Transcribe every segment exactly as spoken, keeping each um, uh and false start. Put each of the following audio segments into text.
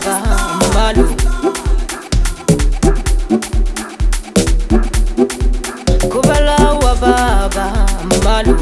baba malu kubala wa baba malu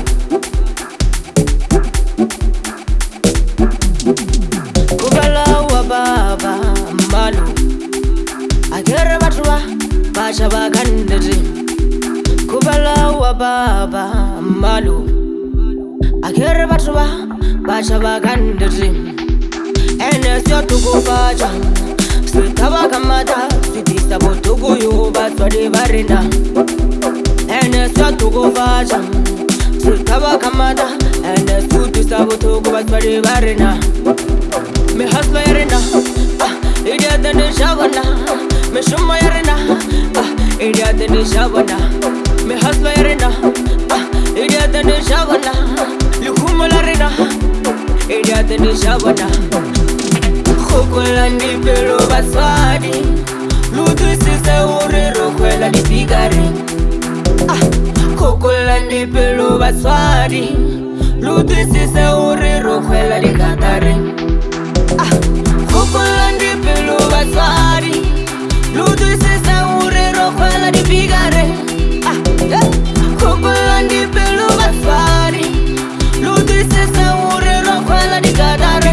kubala wa baba malu agere batwa bacha bakandezi kubala wa baba malu agere batwa bacha bakandezi ene sio tukubacha sitaba kamata sitisa botugu yuba twade barina ene sio tukubacha sitaba kamata ene sitisa botugu twade barina me hasla yarina ah idia dende shavana me shuma yarina ah idia dende shavana me hasla yarina ah idia dende shavana lukuma yarina idia dende shavana Kokolandi pelo baswadi Lutu sisa urero kwela di pigari Ah, Kokolandi pelo baswadi Lutu sisa urero kwela di katari Ah, Kokolandi pelo baswadi Lutu sisa urero kwela di pigari Ah, Kokolandi pelo baswadi Lutu sisa urero kwela di katari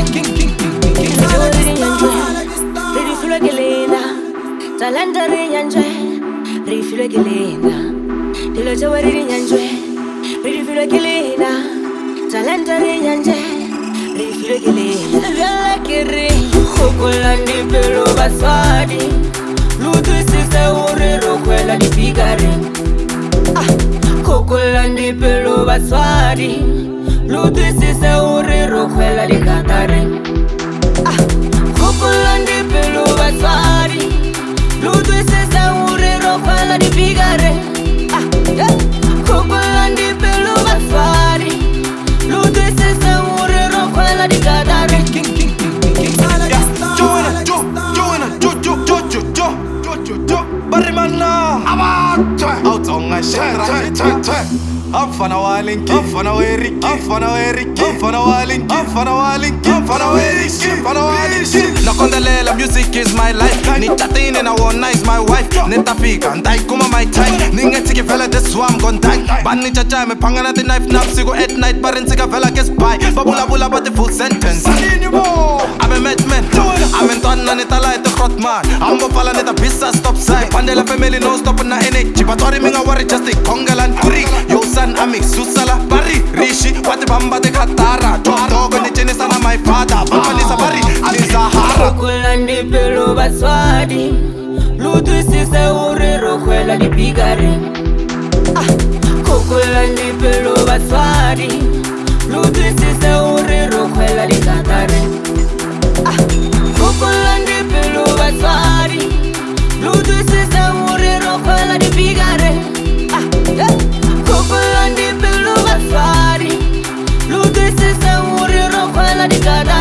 Talanta rinyanje, rifile kilena. Dilo jawa rinyanje, rifile kilena. Talanta rinyanje, rifile kilena. Vela kiri, kokolandi pelo baswadi. Lutu sisa urero kwela di pigari. Ah, kokolandi pelo baswadi. Lutu sisa urero kwela di katari. Ah, kokolandi pelo baswadi. Lutu sisa urero kwela di pigare Ah, yeah Kokolandi pelo baswari Lutu sisa urero kwela di kadare King, king, king, king, king Yeah, Joanna, Jo, Joanna, Jo, Jo, Jo, Jo, Jo, Jo, Jo, Jo Barimana Abacha Outsonga Shara I'm fana walinki I'm fana weriki I'm fana weriki I'm fana walinki I'm fana walinki I'm fana weriki I'm fana walinki Nakondelela, music is my life Nitatin and I wanna is my wife Nitafika, ndai kuma my time Ningetiki fella this one I'm gon' die Bani chacha, me pangana the knife Napsi go at night, barintika fella gets by Babula bula but the full sentence I'm a madman I'm in Twana nita light the crot man I'm go pala nita pizza stop sign Pandela family no stop na energy But worry minga worry just the Congalan Kuri, yo san amik susala Bari, rishi, wati bamba de katara Dogo ni chini sana my father Bamba ni sabari, ni Zahara Kokolandi pelo baswadi Lutu sisa urero kwela di pigari Ah, Kokolandi pelo baswadi Lutu sisa urero kwela di katari Ah, Kokolandi pelo baswadi Lutu sisa urero kwela di pigari Ah, yeah Kokolandi pelo baswadi Lutu sisa urero kwela di katari